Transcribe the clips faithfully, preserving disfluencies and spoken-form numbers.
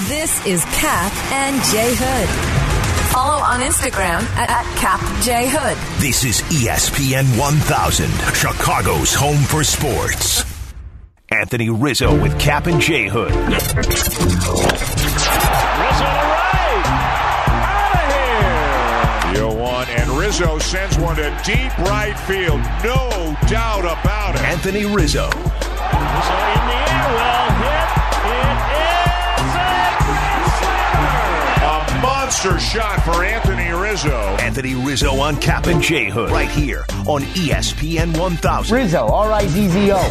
This is Cap and Jay Hood. Follow on Instagram at, at Cap J Hood. This is E S P N one thousand, Chicago's home for sports. Anthony Rizzo with Cap and J Hood. Rizzo to right. Out of here. oh one, and Rizzo sends one to deep right field. No doubt about it. Anthony Rizzo. Rizzo in the air. Well hit. It is a grand slammer. A monster shot for Anthony Rizzo. Anthony Rizzo on Cap and J Hood. Right here on E S P N one thousand. Rizzo, R I Z Z O.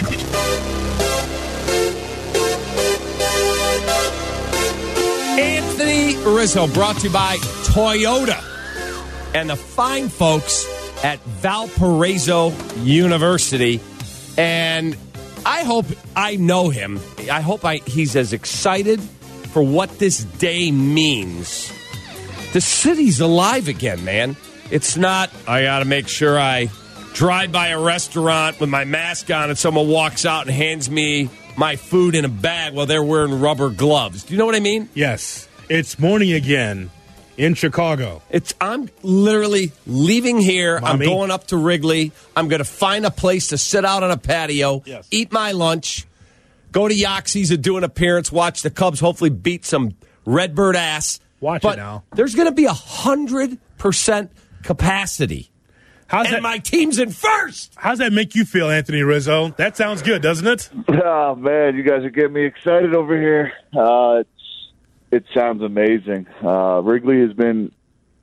Anthony Rizzo, brought to you by Toyota and the fine folks at Valparaiso University. And I hope I know him. I hope I, he's as excited for what this day means. The city's alive again, man. It's not, I got to make sure I drive by a restaurant with my mask on and someone walks out and hands me my food in a bag while they're wearing rubber gloves. Do you know what I mean? Yes. It's morning again in Chicago. It's I'm literally leaving here. Mommy. I'm going up to Wrigley. I'm going to find a place to sit out on a patio, yes. eat my lunch, go to Yoxie's and do an appearance, watch the Cubs hopefully beat some Redbird ass. Watch but it now. There's going to be a one hundred percent capacity. How's and that, my team's in first. How's that make you feel, Anthony Rizzo? That sounds good, doesn't it? Oh, man, you guys are getting me excited over here. Uh, it's, it sounds amazing. Uh, Wrigley has been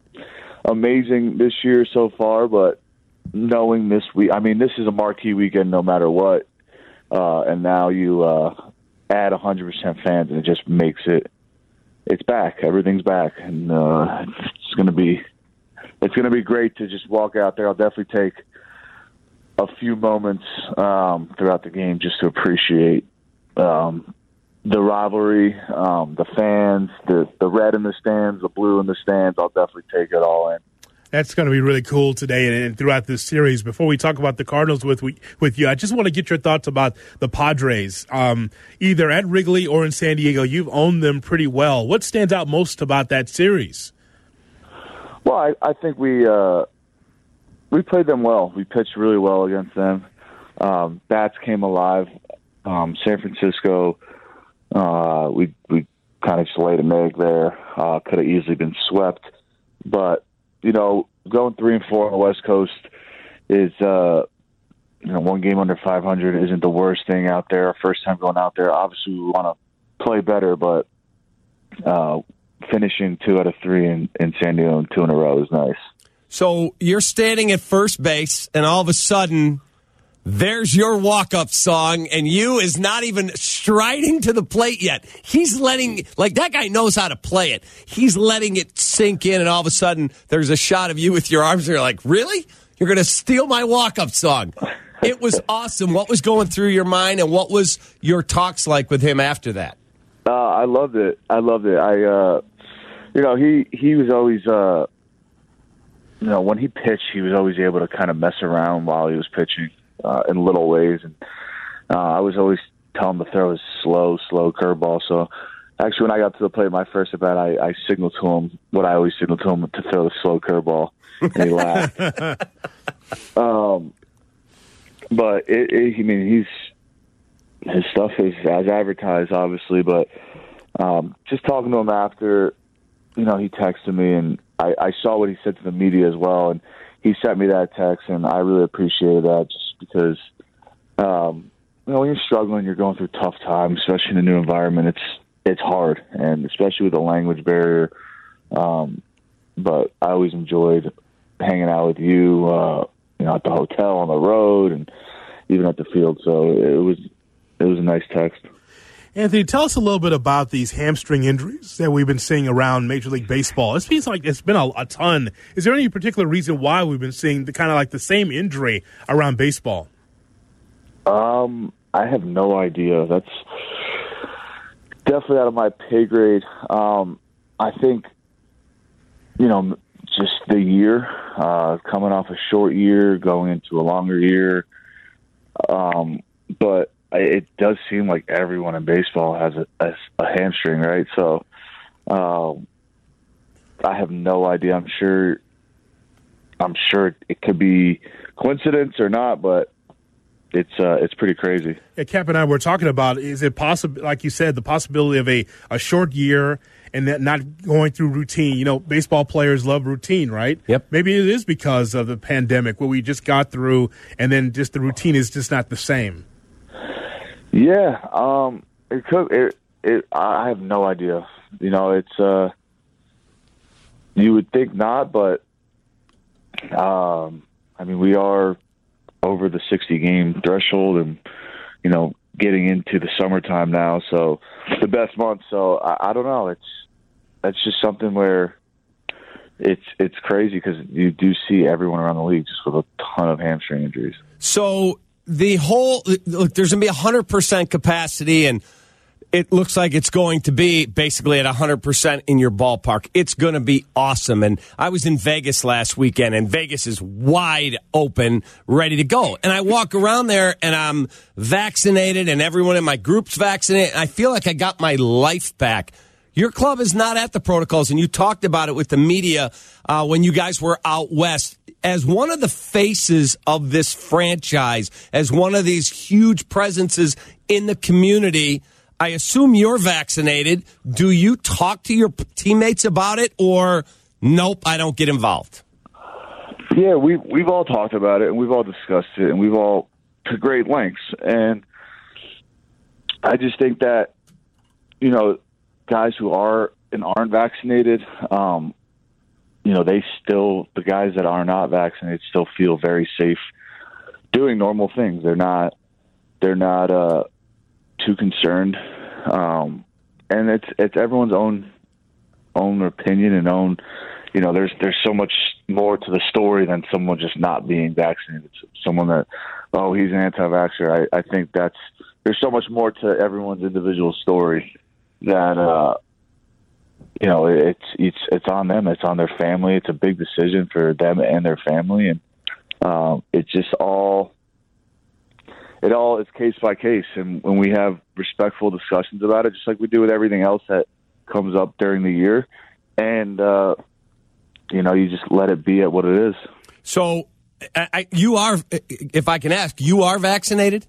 amazing this year so far, but knowing this week, I mean, this is a marquee weekend no matter what. Uh, and now you uh, add one hundred percent fans, and it just makes it, it's back. Everything's back. And uh, it's going to be... It's going to be great to just walk out there. I'll definitely take a few moments um, throughout the game just to appreciate um, the rivalry, um, the fans, the, the red in the stands, the blue in the stands. I'll definitely take it all in. That's going to be really cool today and, and throughout this series. Before we talk about the Cardinals with with you, I just want to get your thoughts about the Padres. Um, either at Wrigley or in San Diego, you've owned them pretty well. What stands out most about that series? Well, I, I think we uh, we played them well. We pitched really well against them. Um, bats came alive. Um, San Francisco, uh, we we kind of just laid an egg there. Uh, could have easily been swept, but you know, going three and four on the West Coast is uh, you know one game under five hundred isn't the worst thing out there. Our first time going out there, obviously we want to play better, but. Uh, Finishing two out of three in, in San Diego and two in a row is nice. So you're standing at first base, and all of a sudden, there's your walk-up song, and you is not even striding to the plate yet. He's letting, like, that guy knows how to play it. He's letting it sink in, and all of a sudden, there's a shot of you with your arms, and you're like, really? You're going to steal my walk-up song? It was awesome. What was going through your mind, and what was your talks like with him after that? Uh, I loved it. I loved it. I, uh, you know, he, he was always, uh, you know, when he pitched, he was always able to kind of mess around while he was pitching uh, in little ways. And uh, I was always telling him to throw his slow, slow curveball. So actually, when I got to the plate, my first at bat, I, I signaled to him what I always signaled to him to throw the slow curveball, and he laughed. um, but it, it, I mean, he's. His stuff is as advertised, obviously, but um, just talking to him after, you know, he texted me, and I, I saw what he said to the media as well, and he sent me that text, and I really appreciated that just because, um, you know, when you're struggling, you're going through tough times, especially in a new environment, it's it's hard, and especially with the language barrier. Um, but I always enjoyed hanging out with you, uh, you know, at the hotel, on the road, and even at the field, so it was – It was a nice text. Anthony, tell us a little bit about these hamstring injuries that we've been seeing around Major League Baseball. It seems like it's been a, a ton. Is there any particular reason why we've been seeing the kind of like the same injury around baseball? Um, I have no idea. That's definitely out of my pay grade. Um, I think, you know, just the year, uh, coming off a short year, going into a longer year. Um, but it does seem like everyone in baseball has a, a, a hamstring, right? So um, I have no idea. I'm sure. I'm sure it could be coincidence or not, but it's uh, it's pretty crazy. Yeah, Cap and I were talking about, is it possible, like you said, the possibility of a, a short year and that not going through routine. You know, baseball players love routine, right? Yep. Maybe it is because of the pandemic, where we just got through, and then just the routine is just not the same. Yeah, um, it could. It, it, I have no idea. You know, it's uh, you would think not, but um, I mean, we are over the sixty game threshold, and you know, getting into the summertime now, so the best month. So I, I don't know. It's that's just something where it's it's crazy because you do see everyone around the league just with a ton of hamstring injuries. So the whole look, there's going to be one hundred percent capacity, and it looks like it's going to be basically at one hundred percent in your ballpark. It's going to be awesome. And I was in Vegas last weekend, and Vegas is wide open, ready to go. And I walk around there, and I'm vaccinated, and everyone in my group's vaccinated. And I feel like I got my life back. Your club is not at the protocols, and you talked about it with the media uh, when you guys were out west. As one of the faces of this franchise, as one of these huge presences in the community, I assume you're vaccinated. Do you talk to your teammates about it, or nope, I don't get involved? Yeah, we we've all talked about it, and we've all discussed it, and we've all to great lengths. And I just think that, you know, guys who are and aren't vaccinated, um, you know, they still, the guys that are not vaccinated still feel very safe doing normal things. They're not, they're not uh, too concerned. Um, and it's, it's everyone's own, own opinion and own, you know, there's, there's so much more to the story than someone just not being vaccinated. Someone that, oh, he's an anti-vaxxer. I, I think that's, there's so much more to everyone's individual story that, uh, you know, it's, it's, it's on them. It's on their family. It's a big decision for them and their family. And, um, it's just all, it all is case by case. And when we have respectful discussions about it, just like we do with everything else that comes up during the year, and, uh, you know, you just let it be at what it is. So I, you are, if I can ask, you are vaccinated?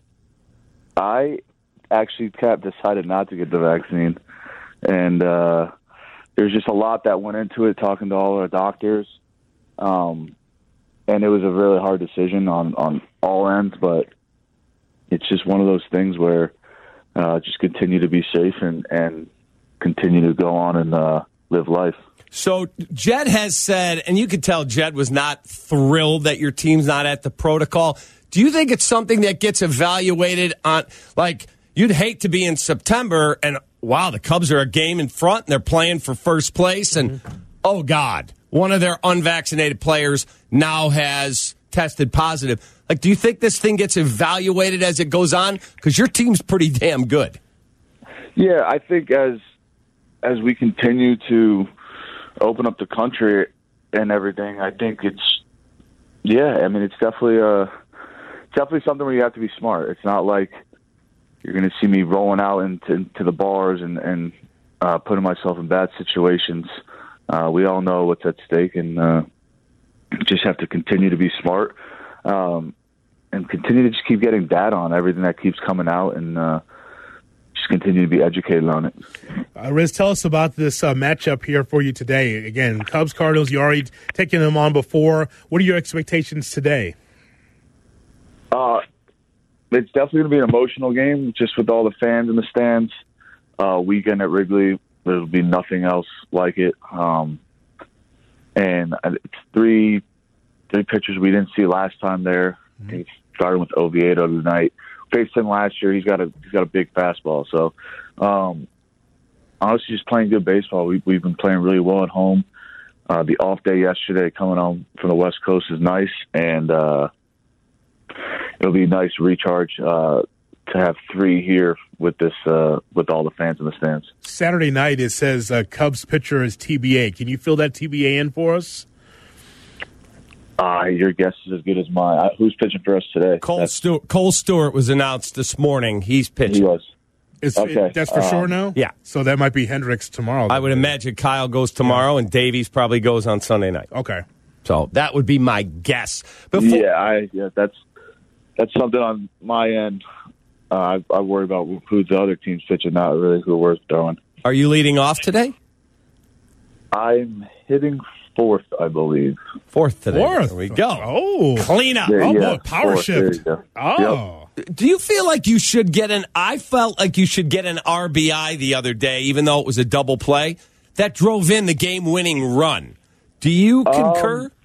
I actually Cap decided not to get the vaccine, and uh, there's just a lot that went into it, talking to all our doctors, um, and it was a really hard decision on, on all ends, but it's just one of those things where uh, just continue to be safe and, and continue to go on and uh, live life. So Jed has said, and you could tell Jed was not thrilled that your team's not at the protocol. Do you think it's something that gets evaluated on, like, you'd hate to be in September and, wow, the Cubs are a game in front and they're playing for first place, and, mm-hmm. oh, God, one of their unvaccinated players now has tested positive. Like, do you think this thing gets evaluated as it goes on? Because your team's pretty damn good. Yeah, I think as as we continue to open up the country and everything, I think it's, yeah, I mean, it's definitely a, it's definitely something where you have to be smart. It's not like you're going to see me rolling out into, into the bars and, and uh, putting myself in bad situations. Uh, we all know what's at stake, and uh, just have to continue to be smart um, and continue to just keep getting data on everything that keeps coming out, and uh, just continue to be educated on it. Uh, Riz, tell us about this uh, matchup here for you today. Again, Cubs, Cardinals, you already taken them on before. What are your expectations today? Uh, it's definitely going to be an emotional game, just with all the fans in the stands. Uh, weekend at Wrigley, there'll be nothing else like it. Um, and it's three three pitchers we didn't see last time there. Mm-hmm. He started with Oviedo tonight. Faced him last year. He's got a he's got a big fastball. So, um, honestly, just playing good baseball. We, we've been playing really well at home. Uh, the off day yesterday, coming home from the West Coast, is nice, and uh, it'll be a nice recharge uh, to have three here with this uh, with all the fans in the stands. Saturday night, it says uh, Cubs pitcher is T B A. Can you fill that T B A in for us? Uh, your guess is as good as mine. Uh, who's pitching for us today? Cole Stewart, Cole Stewart was announced this morning. He's pitching. He was. It's, Okay. it, that's for Um, sure now? Yeah. So that might be Hendricks tomorrow. I would imagine Kyle goes tomorrow, and Davies probably goes on Sunday night. Okay. So that would be my guess. Before, Yeah, I yeah, that's that's something on my end. Uh, I, I worry about who the other team's pitching, not really who we're throwing. Are you leading off today? I'm hitting fourth, I believe. Fourth today. Fourth. There we go. Oh. Clean up. Yeah, Oh, yeah, boy, power fourth, there shift. you go. Oh. Do you feel like you should get an I felt like you should get an R B I the other day, even though it was a double play? That drove in the game-winning run. Do you concur? Um,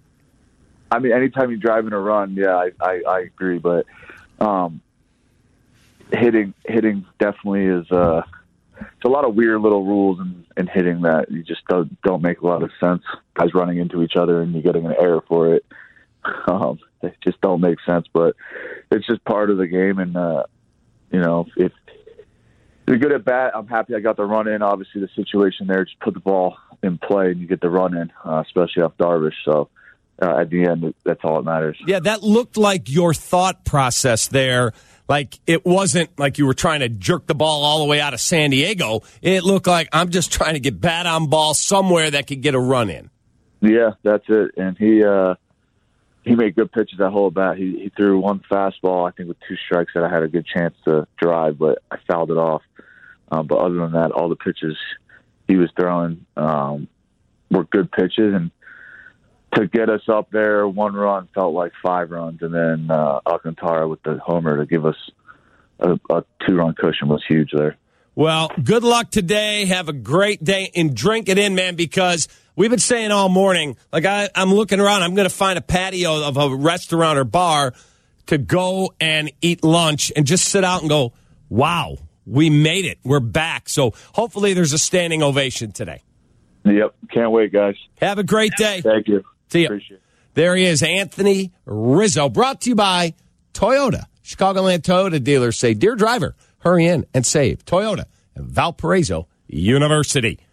I mean, anytime you drive in a run, yeah, I, I, I agree. But um, hitting hitting definitely is uh, it's a lot of weird little rules in, in hitting that you just don't, don't make a lot of sense. Guys running into each other and you're getting an error for it. Um, they just don't make sense, but it's just part of the game. And, uh, you know, if you're good at bat, I'm happy I got the run in. Obviously, the situation there, just put the ball in play and you get the run in, uh, especially off Darvish. So uh, at the end, that's all that matters. Yeah, that looked like your thought process there. Like it wasn't like you were trying to jerk the ball all the way out of San Diego. It looked like I'm just trying to get bat on ball somewhere that could get a run in. Yeah, that's it. And he uh, he made good pitches that whole bat. He, he threw one fastball, I think, with two strikes that I had a good chance to drive, but I fouled it off. Um, but other than that, all the pitches he was throwing um, were good pitches. And to get us up there, one run felt like five runs. And then uh, Alcantara with the homer to give us a, a two-run cushion was huge there. Well, good luck today. Have a great day and drink it in, man, because we've been saying all morning, like I, I'm looking around, I'm going to find a patio of a restaurant or bar to go and eat lunch and just sit out and go, wow, we made it. We're back. So hopefully there's a standing ovation today. Yep. Can't wait, guys. Have a great day. Thank you. See you. Appreciate it. There he is, Anthony Rizzo, brought to you by Toyota. Chicagoland Toyota dealers say, dear driver, hurry in and save. Toyota and Valparaiso University.